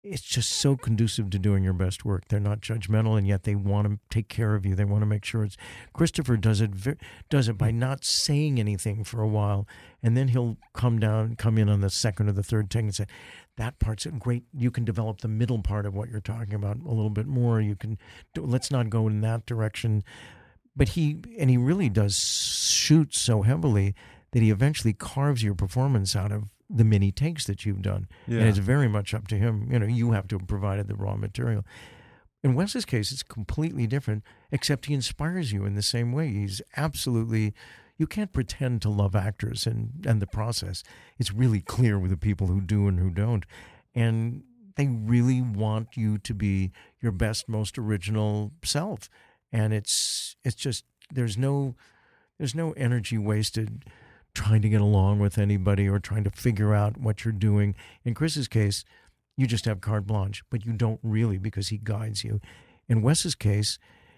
it's just so conducive to doing your best work. They're not judgmental, and yet they want to take care of you. They want to make sure it's. Christopher does it by not saying anything for a while, and then he'll come in on the second or the third take and say, "That part's great. You can develop the middle part of what you're talking about a little bit more. You can. Let's not go in that direction." But he really does shoot so heavily that he eventually carves your performance out of the many takes that you've done. Yeah. And it's very much up to him. You have to have provided the raw material. In Wes's case, it's completely different, except he inspires you in the same way. He's absolutely, you can't pretend to love actors and the process. It's really clear with the people who do and who don't. And they really want you to be your best, most original self. And it's just, there's no energy wasted trying to get along with anybody or trying to figure out what you're doing. In Chris's case, you just have carte blanche, but you don't really, because he guides you. In Wes's case,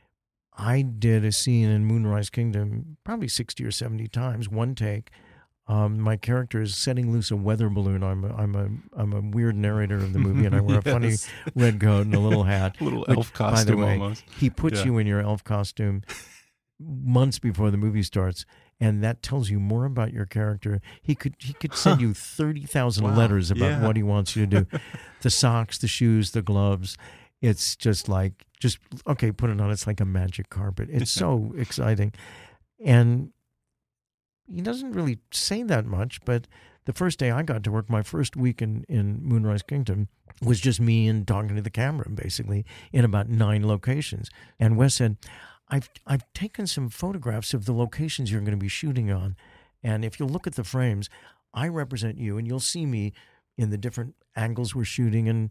I did a scene in Moonrise Kingdom probably 60 or 70 times, one take. My character is setting loose a weather balloon. I'm a weird narrator of the movie, and I wear a funny red coat and a little hat. A little elf costume, by the way, almost. He puts you in your elf costume months before the movie starts, and that tells you more about your character. He could send you 30,000 letters about what he wants you to do. The socks, the shoes, the gloves. It's just like, okay, put it on. It's like a magic carpet. It's so exciting. And he doesn't really say that much, but the first day I got to work, my first week in Moonrise Kingdom, was just me and talking to the camera, basically, in about 9 locations. And Wes said, I've taken some photographs of the locations you're going to be shooting on, and if you'll look at the frames, I represent you, and you'll see me in the different angles we're shooting,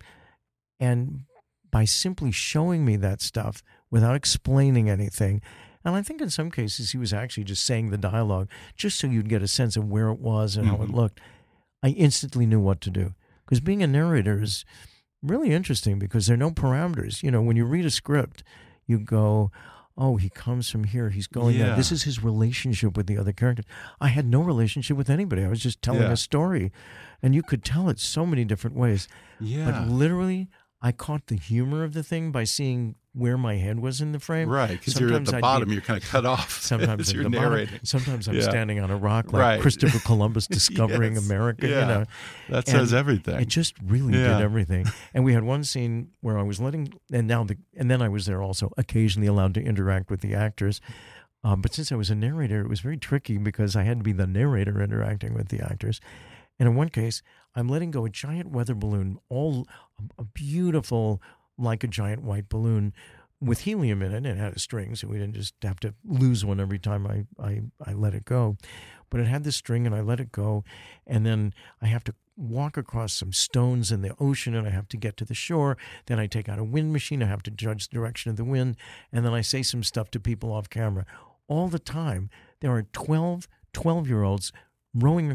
and by simply showing me that stuff without explaining anything, and I think in some cases he was actually just saying the dialogue just so you'd get a sense of where it was and how it looked, I instantly knew what to do. Because being a narrator is really interesting because there are no parameters. When you read a script, you go, oh, he comes from here, he's going there. This is his relationship with the other characters. I had no relationship with anybody. I was just telling a story. And you could tell it so many different ways. Yeah. But literally, I caught the humor of the thing by seeing where my head was in the frame. Right, because you're at the bottom, you're kind of cut off. Sometimes you're narrating. Bottom, sometimes I'm standing on a rock like Christopher Columbus discovering America. That says everything. It just really did everything. And we had one scene where I was and then I was there also occasionally allowed to interact with the actors. But since I was a narrator, it was very tricky because I had to be the narrator interacting with the actors. And in one case, I'm letting go a giant weather balloon, all a beautiful, like a giant white balloon with helium in it. It had a string, so we didn't just have to lose one every time I let it go. But it had this string, and I let it go, and then I have to walk across some stones in the ocean, and I have to get to the shore. Then I take out a wind machine. I have to judge the direction of the wind, and then I say some stuff to people off camera. All the time, there are 12-year-olds rowing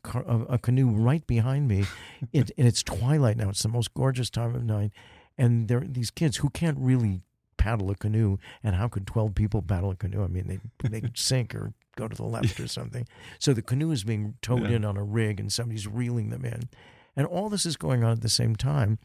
a canoe right behind me. And it's twilight now. It's the most gorgeous time of night. And there are these kids who can't really paddle a canoe. And how could 12 people paddle a canoe? I mean, they sink or go to the left or something. So the canoe is being towed in on a rig and somebody's reeling them in. And all this is going on at the same time.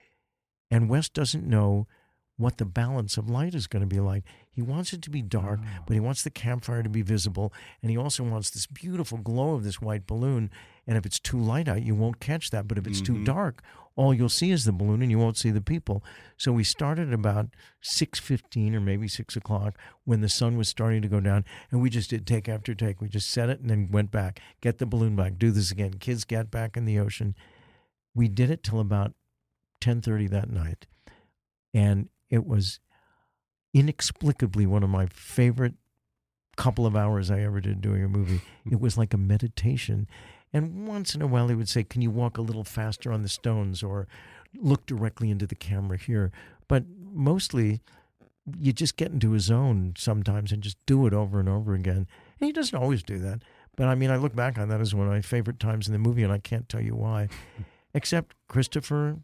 And Wes doesn't know what the balance of light is going to be like. He wants it to be dark, but he wants the campfire to be visible, and he also wants this beautiful glow of this white balloon, and if it's too light out, you won't catch that, but if it's too dark, all you'll see is the balloon, and you won't see the people. So we started at about 6:15 or maybe 6 o'clock when the sun was starting to go down, and we just did take after take. We just set it and then went back, get the balloon back, do this again. Kids got back in the ocean. We did it till about 10:30 that night, and it was inexplicably one of my favorite couple of hours I ever did doing a movie. It was like a meditation. And once in a while he would say, can you walk a little faster on the stones or look directly into the camera here? But mostly you just get into a zone sometimes and just do it over and over again. And he doesn't always do that. But I mean, I look back on that as one of my favorite times in the movie, and I can't tell you why. Except Christopher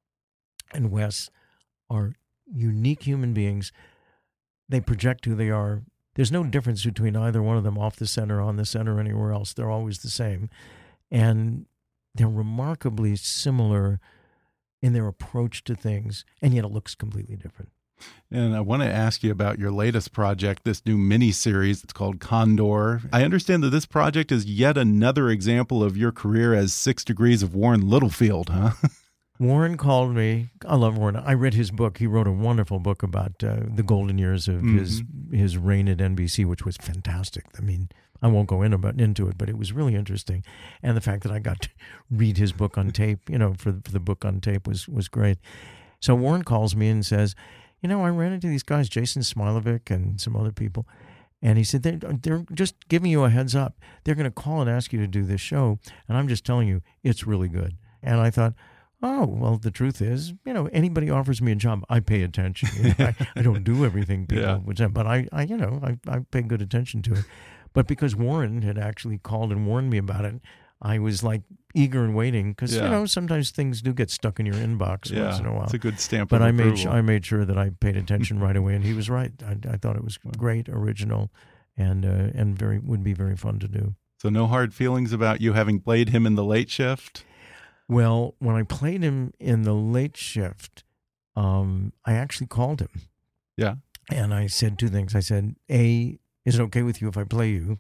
and Wes are unique human beings. They project who they are. There's no difference between either one of them off the center, on the center, anywhere else. They're always the same. And they're remarkably similar in their approach to things, and yet it looks completely different. And I want to ask you about your latest project, this new mini-series. It's called Condor. I understand that this project is yet another example of your career as 6 Degrees of Warren Littlefield, huh? Warren called me. I love Warren. I read his book. He wrote a wonderful book about the golden years of his reign at NBC, which was fantastic. I mean, I won't go into it, but it was really interesting. And the fact that I got to read his book on tape, for the book on tape was great. So Warren calls me and says, I ran into these guys, Jason Smilovic and some other people, and he said, they're just giving you a heads up. They're going to call and ask you to do this show, and I'm just telling you, it's really good. And I thought, oh, well, the truth is, anybody offers me a job, I pay attention. I don't do everything people would say, but I pay good attention to it. But because Warren had actually called and warned me about it, I was like eager and waiting because sometimes things do get stuck in your inbox once in a while. It's a good stamp. But of I approval. made sure that I paid attention right away, and he was right. I thought it was great, original, and would be very fun to do. So no hard feelings about you having played him in The Late Shift? Well, when I played him in The Late Shift, I actually called him. Yeah. And I said two things. I said, A, is it okay with you if I play you?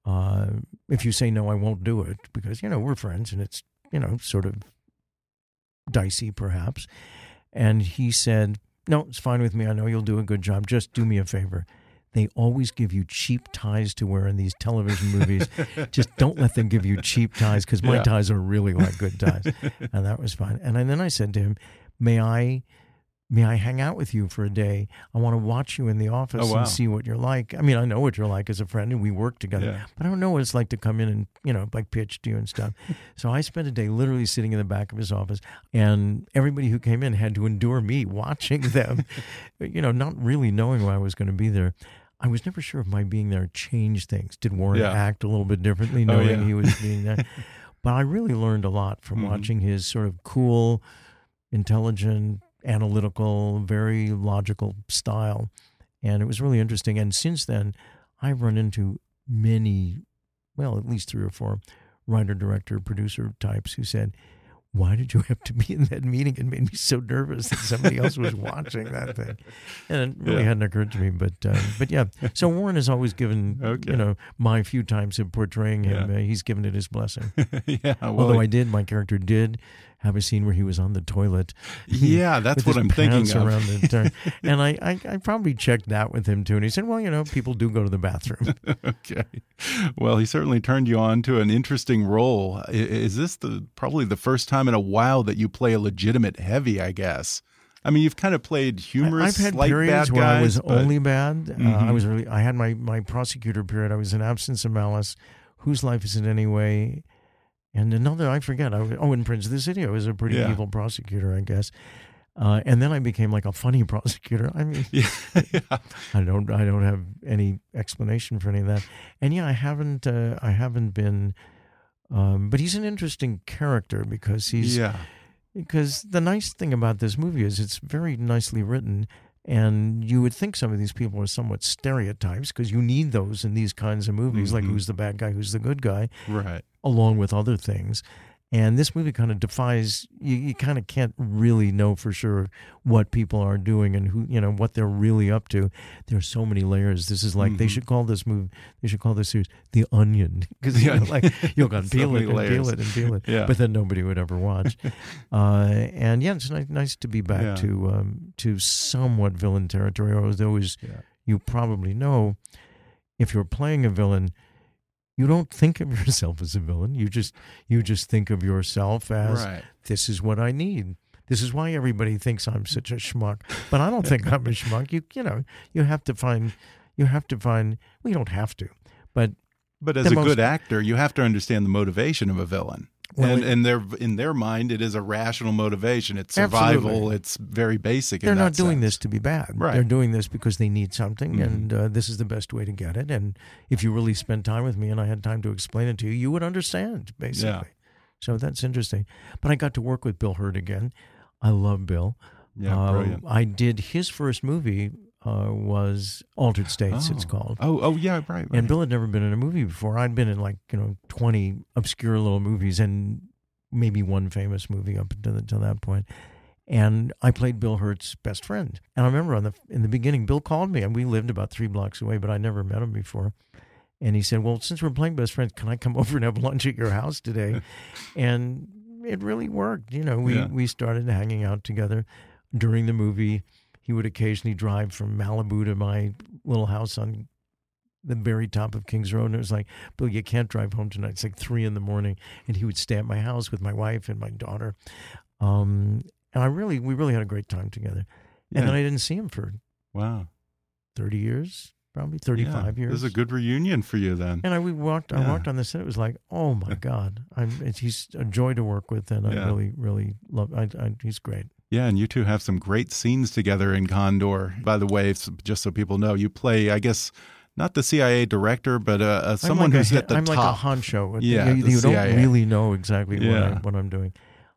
If you say no, I won't do it because, we're friends and it's, sort of dicey perhaps. And he said, no, it's fine with me. I know you'll do a good job. Just do me a favor. They always give you cheap ties to wear in these television movies. Just don't let them give you cheap ties because my ties are really like good ties. And that was fine. And then I said to him, may I hang out with you for a day? I want to watch you in the office and see what you're like. I mean, I know what you're like as a friend and we work together, but I don't know what it's like to come in and, like pitch to you and stuff. So I spent a day literally sitting in the back of his office and everybody who came in had to endure me watching them, not really knowing why I was going to be there. I was never sure if my being there changed things. Did Warren act a little bit differently knowing he was being there? But I really learned a lot from watching his sort of cool, intelligent, analytical, very logical style. And it was really interesting. And since then, I've run into many, at least 3 or 4 writer, director, producer types who said, why did you have to be in that meeting? It made me so nervous that somebody else was watching that thing. And it really hadn't occurred to me. But yeah. So Warren has always given, my few times of portraying him, he's given it his blessing. Although my character did have a scene where he was on the toilet. Yeah, that's what I'm thinking of. Around the and I probably checked that with him too. And he said, well, people do go to the bathroom. Okay. Well, he certainly turned you on to an interesting role. Is this probably the first time in a while that you play a legitimate heavy, I guess? I mean, you've kind of played humorous, I've had slight periods bad where guys, I was only bad. I had my prosecutor period. I was in Absence of Malice, Whose Life Is It Anyway? And another, I forget. In Prince of the City, I was a pretty evil prosecutor, I guess. And then I became like a funny prosecutor. I mean, I don't have any explanation for any of that. And I haven't been. But he's an interesting character because because the nice thing about this movie is it's very nicely written. And you would think some of these people are somewhat stereotypes because you need those in these kinds of movies, like who's the bad guy, who's the good guy, right? Along with other things. And this movie kind of defies, you kind of can't really know for sure what people are doing and who, what they're really up to. There's so many layers. This is like, they should call this series The Onion. Because, you'll go peel it and peel it and peel it. But then nobody would ever watch. And it's nice to be back to somewhat villain territory. Although, as you probably know, if you're playing a villain, you don't think of yourself as a villain. You just think of yourself as, this is what I need. This is why everybody thinks I'm such a schmuck. But I don't think I'm a schmuck. You have to find, well, you don't have to. But as a good actor, you have to understand the motivation of a villain. Well, and in their mind, it is a rational motivation. It's survival. Absolutely. It's very basic. They're not doing this to be bad. Right. They're doing this because they need something, and this is the best way to get it. And if you really spent time with me and I had time to explain it to you, you would understand, basically. Yeah. So that's interesting. But I got to work with Bill Hurd again. I love Bill. Yeah, brilliant. I did his first movie. Was Altered States, it's called. Oh, yeah, right. And Bill had never been in a movie before. I'd been in 20 obscure little movies and maybe one famous movie up until that point. And I played Bill Hurt's best friend. And I remember in the beginning, Bill called me, and we lived about 3 blocks away, but I never met him before. And he said, well, since we're playing best friends, can I come over and have lunch at your house today? And it really worked. We started hanging out together during the movie. He would occasionally drive from Malibu to my little house on the very top of Kings Road. And it was like, Bill, you can't drive home tonight. It's like 3 a.m. And he would stay at my house with my wife and my daughter. And we really had a great time together. Yeah. And then I didn't see him for 30 years, probably 35 years. It was a good reunion for you then. And I walked on the set. It was like, oh my God, he's a joy to work with, and I really love. He's great. Yeah, and you two have some great scenes together in Condor. By the way, just so people know, you play, I guess, not the CIA director, but someone who's at the top. I'm like a honcho. Yeah, you CIA. don't really know exactly what I'm doing.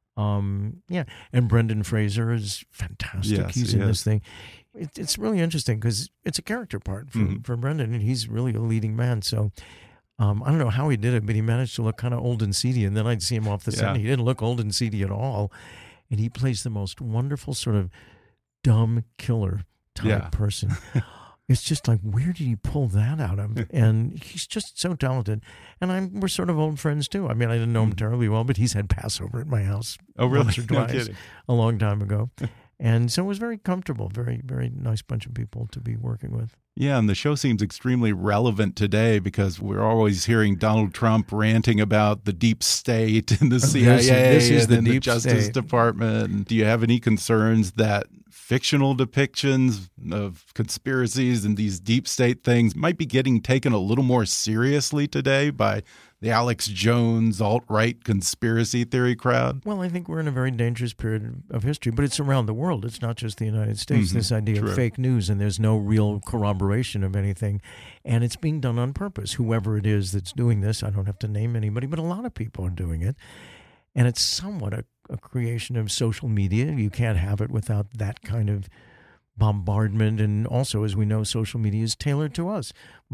And Brendan Fraser is fantastic. Yes, he's in this thing. It's really interesting because it's a character part for Brendan, and he's really a leading man. So I don't know how he did it, but he managed to look kind of old and seedy, and then I'd see him off the set, and he didn't look old and seedy at all. And he plays the most wonderful sort of dumb killer type person. It's just like, where did he pull that out of? And he's just so talented. And we're sort of old friends, too. I mean, I didn't know him terribly well, but he's had Passover at my house once or twice a long time ago. And so it was very comfortable, very, very nice bunch of people to be working with. Yeah, and the show seems extremely relevant today because we're always hearing Donald Trump ranting about the deep state and the CIA this is and the the Justice Department. Do you have any concerns that fictional depictions of conspiracies and these deep state things might be getting taken a little more seriously today by the Alex Jones alt-right conspiracy theory crowd? Well, I think we're in a very dangerous period of history, but it's around the world. It's not just the United States, this idea of fake news, and there's no real corroboration of anything, and it's being done on purpose. Whoever it is that's doing this, I don't have to name anybody, but a lot of people are doing it, and it's somewhat a creation of social media. You can't have it without that kind of bombardment, and also, as we know, social media is tailored to us.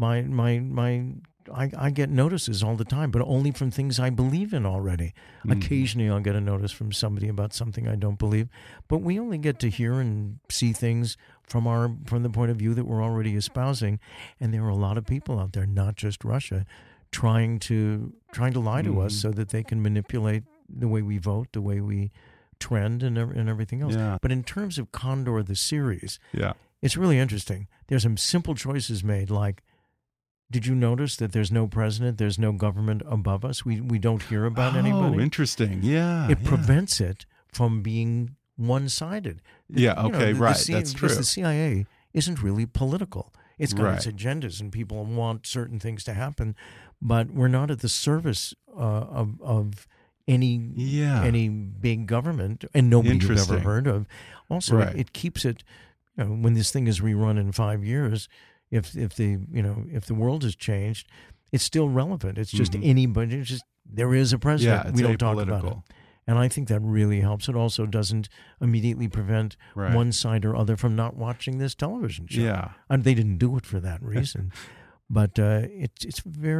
I get notices all the time, but only from things I believe in already. Occasionally I'll get a notice from somebody about something I don't believe, but we only get to hear and see things from the point of view that we're already espousing. And there are a lot of people out there, not just Russia, trying to lie to us so that they can manipulate the way we vote, the way we trend, and everything else. Yeah. But in terms of Condor, the series, it's really interesting. There's some simple choices made, like, did you notice that there's no president, there's no government above us? We don't hear about anybody. Oh, interesting. Yeah. It prevents it from being one-sided. Yeah, okay, right. That's true. Because the CIA isn't really political. It's got its agendas, and people want certain things to happen, but we're not at the service of any big government, and nobody you've ever heard of. Also, it keeps it, when this thing is rerun in 5 years, if the world has changed, it's still relevant. It's just anybody. It's just there is a president. We don't talk about it, and I think that really helps. It also doesn't immediately prevent one side or other from not watching this television show. Yeah, and they didn't do it for that reason, but it's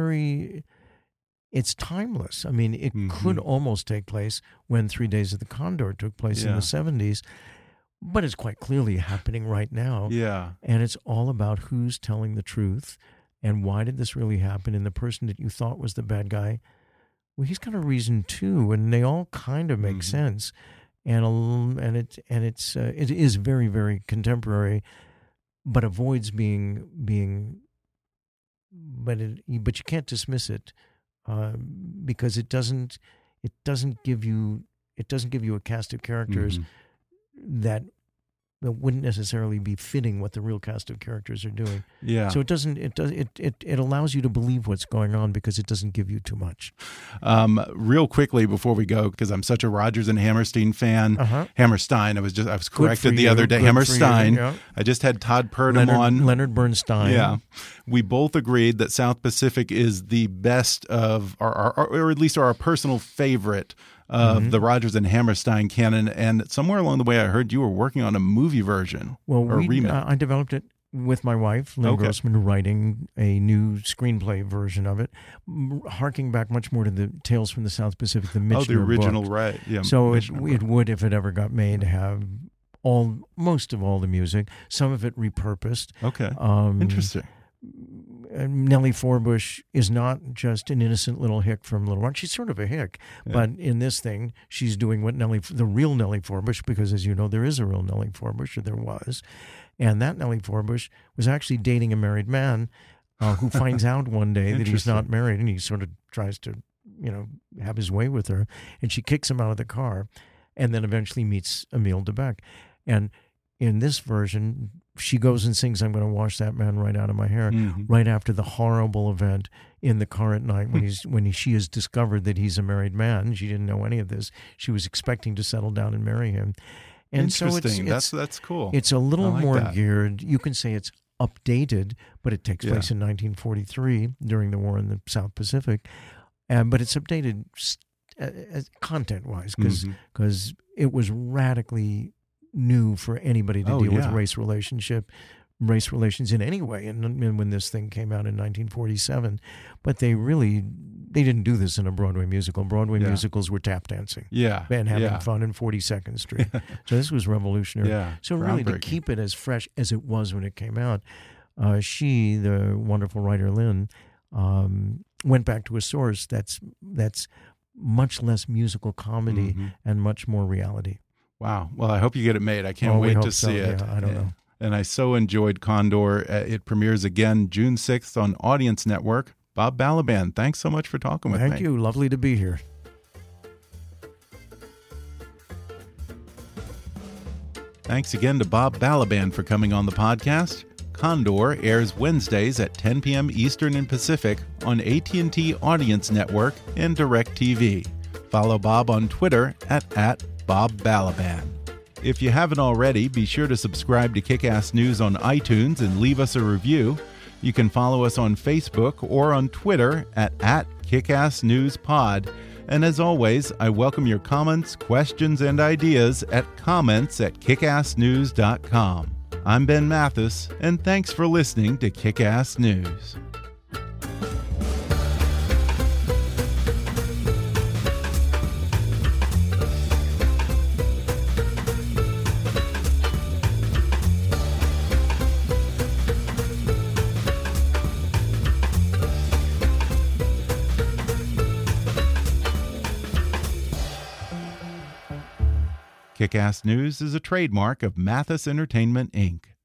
timeless. I mean, it could almost take place when 3 Days of the Condor took place in the 70s. But it's quite clearly happening right now. Yeah. And it's all about who's telling the truth and why did this really happen. And the person that you thought was the bad guy, he's got a reason too. And they all kind of make sense. And it is very, very contemporary, but avoids being but you can't dismiss it because it doesn't give you a cast of characters that wouldn't necessarily be fitting what the real cast of characters are doing. Yeah. So it allows you to believe what's going on because it doesn't give you too much. Real quickly before we go, because I'm such a Rodgers and Hammerstein fan. Hammerstein. I was corrected the other day. Hammerstein. Yeah. I just had Todd Purdom on. Leonard Bernstein. Yeah. We both agreed that South Pacific is the best of or at least our personal favorite of the Rodgers and Hammerstein canon, and somewhere along the way I heard you were working on a movie version or a remake. I developed it with my wife, Lynn Okay. Grossman, writing a new screenplay version of it, harking back much more to the Tales from the South Pacific, the Michener the original, book. right? Yeah. So it Michener book. would, if it ever got made, have most of all the music, some of it repurposed. Okay. Um, Interesting. Nellie Forbush is not just an innocent little hick from Little Rock. She's sort of a hick, but in this thing, she's doing what the real Nellie Forbush, because as you know, there is a real Nellie Forbush, or there was, and that Nellie Forbush was actually dating a married man who finds out one day that he's not married, and he sort of tries to, have his way with her, and she kicks him out of the car, and then eventually meets Emile Debec, and in this version, she goes and sings "I'm Going to Wash That Man Right Out of My Hair" right after the horrible event in the car at night when she has discovered that he's a married man. She didn't know any of this. She was expecting to settle down and marry him. And so that's cool. It's a little more that. geared. You can say it's updated, but it takes place in 1943 during the war in the South Pacific. But it's updated content-wise because it was radically new for anybody to deal with race relations in any way. And when this thing came out in 1947, but they didn't do this in a Broadway musical. Broadway musicals were tap dancing, and having fun in 42nd Street. So this was revolutionary. So really, to keep it as fresh as it was when it came out, she, the wonderful writer Lynn, went back to a source that's much less musical comedy and much more reality. Wow. Well, I hope you get it made. I can't wait to see it. Yeah, I don't know. And I so enjoyed Condor. It premieres again June 6th on Audience Network. Bob Balaban, thanks so much for talking with me. Thank you. Lovely to be here. Thanks again to Bob Balaban for coming on the podcast. Condor airs Wednesdays at 10 p.m. Eastern and Pacific on AT&T Audience Network and DirecTV. Follow Bob on Twitter at Bob Balaban. If you haven't already, be sure to subscribe to Kick-Ass News on iTunes and leave us a review. You can follow us on Facebook or on Twitter at KickassNewsPod. And as always, I welcome your comments, questions, and ideas at comments@kickassnews.com. I'm Ben Mathis, and thanks for listening to Kick-Ass News. Kick-Ass News is a trademark of Mathis Entertainment, Inc.